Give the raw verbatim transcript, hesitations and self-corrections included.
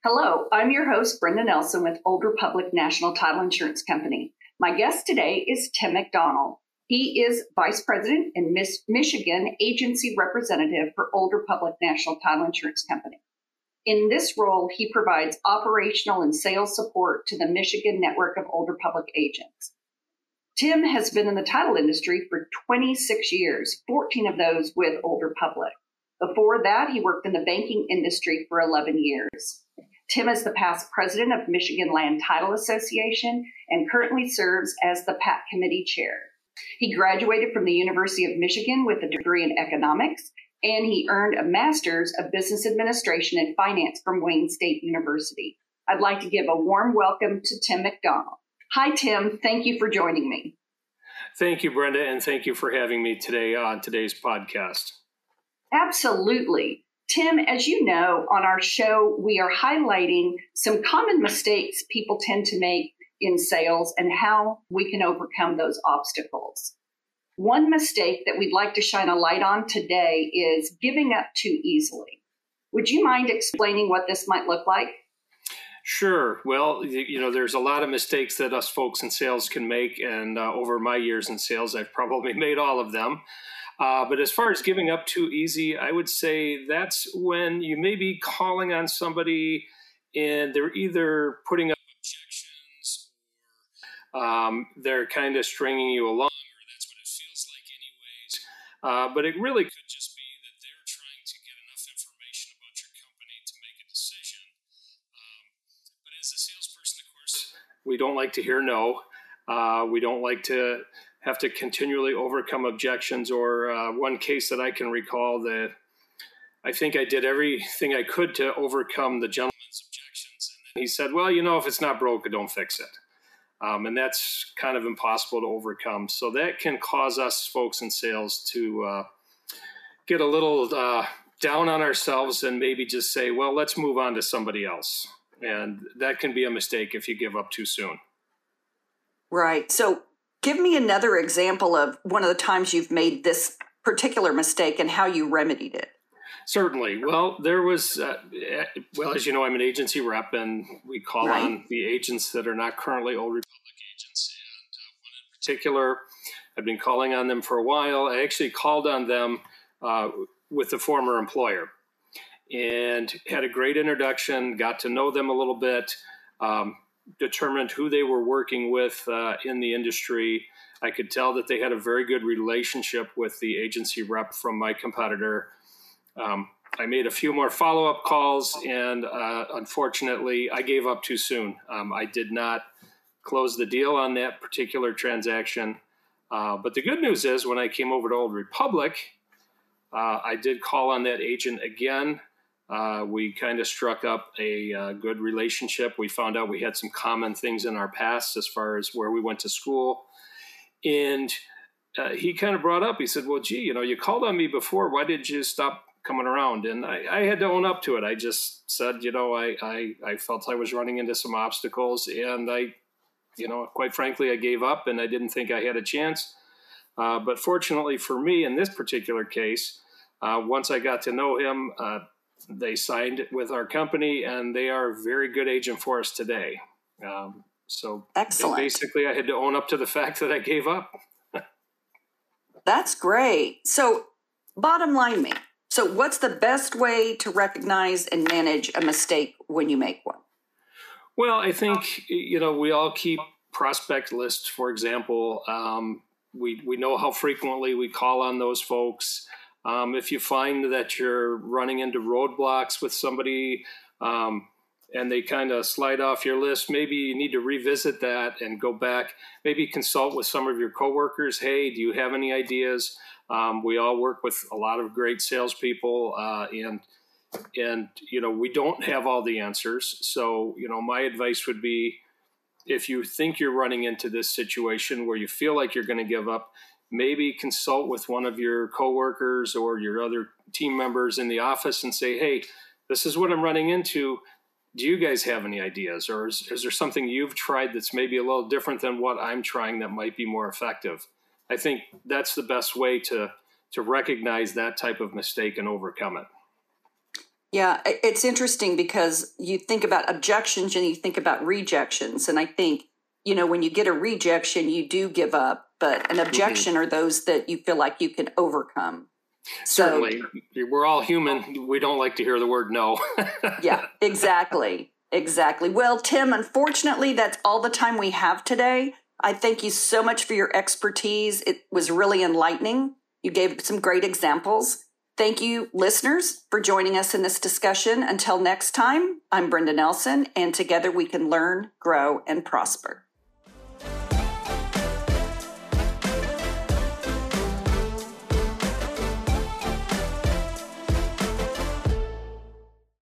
Hello, I'm your host, Brenda Nelson with Old Republic National Title Insurance Company. My guest today is Tim McDonald. He is Vice President and Miss Michigan Agency Representative for Old Republic National Title Insurance Company. In this role, he provides operational and sales support to the Michigan network of Old Republic agents. Tim has been in the title industry for twenty-six years, fourteen of those with Old Republic. Before that, he worked in the banking industry for eleven years. Tim is the past president of Michigan Land Title Association and currently serves as the P A C Committee Chair. He graduated from the University of Michigan with a degree in economics, and he earned a master's of business administration and finance from Wayne State University. I'd like to give a warm welcome to Tim McDonald. Hi, Tim. Thank you for joining me. Thank you, Brenda, and thank you for having me today on today's podcast. Absolutely. Tim, as you know, on our show, we are highlighting some common mistakes people tend to make in sales and how we can overcome those obstacles. One mistake that we'd like to shine a light on today is giving up too easily. Would you mind explaining what this might look like? Sure. Well, you know, there's a lot of mistakes that us folks in sales can make, and uh, over my years in sales, I've probably made all of them. Uh, but as far as giving up too easy, I would say that's when you may be calling on somebody and they're either putting up objections or um, they're kind of stringing you along, or that's what it feels like anyways. Uh, but it really could just be that they're trying to get enough information about your company to make a decision. Um, but as a salesperson, of course, we don't like to hear no. Uh, we don't like to have to continually overcome objections, or uh, one case that I can recall that I think I did everything I could to overcome the gentleman's objections. And then he said, well, you know, if it's not broke, don't fix it. Um, and that's kind of impossible to overcome. So that can cause us folks in sales to uh, get a little uh, down on ourselves and maybe just say, well, let's move on to somebody else. And that can be a mistake if you give up too soon. Right. So give me another example of one of the times you've made this particular mistake and how you remedied it. Certainly. Well, there was, uh, well, as you know, I'm an agency rep, and we call right. on the agents that are not currently Old Republic agents. And uh, one in particular, I've been calling on them for a while. I actually called on them uh, with a former employer and had a great introduction, got to know them a little bit, um, determined who they were working with uh, in the industry. I could tell that they had a very good relationship with the agency rep from my competitor. Um, I made a few more follow-up calls, and uh, unfortunately, I gave up too soon. Um, I did not close the deal on that particular transaction. Uh, but the good news is when I came over to Old Republic, uh, I did call on that agent again. Uh, we kind of struck up a uh, good relationship. We found out we had some common things in our past as far as where we went to school. And uh, he kind of brought up, he said, well, gee, you know, you called on me before. Why did you stop coming around? And I, I had to own up to it. I just said, you know, I, I, I felt I was running into some obstacles, and I, you know, quite frankly, I gave up and I didn't think I had a chance. Uh, but fortunately for me in this particular case, uh, once I got to know him, uh, they signed with our company, and they are a very good agent for us today. Um, so excellent. Basically, I had to own up to the fact that I gave up. That's great. So bottom line me. So what's the best way to recognize and manage a mistake when you make one? Well, I think, you know, we all keep prospect lists, for example. Um, we, we know how frequently we call on those folks. Um, if you find that you're running into roadblocks with somebody um, and they kind of slide off your list, maybe you need to revisit that and go back, maybe consult with some of your coworkers. Hey, do you have any ideas? Um, we all work with a lot of great salespeople, uh, and, and, you know, we don't have all the answers. So, you know, my advice would be, if you think you're running into this situation where you feel like you're going to give up, maybe consult with one of your coworkers or your other team members in the office and say, hey, this is what I'm running into. Do you guys have any ideas? Or is, is there something you've tried that's maybe a little different than what I'm trying that might be more effective? I think that's the best way to, to recognize that type of mistake and overcome it. Yeah, it's interesting because you think about objections and you think about rejections. And I think, you know, when you get a rejection, you do give up. But an objection mm-hmm. are those that you feel like you can overcome. Certainly. So, we're all human. We don't like to hear the word no. Yeah, exactly. Exactly. Well, Tim, unfortunately, that's all the time we have today. I thank you so much for your expertise. It was really enlightening. You gave some great examples. Thank you, listeners, for joining us in this discussion. Until next time, I'm Brenda Nelson, and together we can learn, grow, and prosper.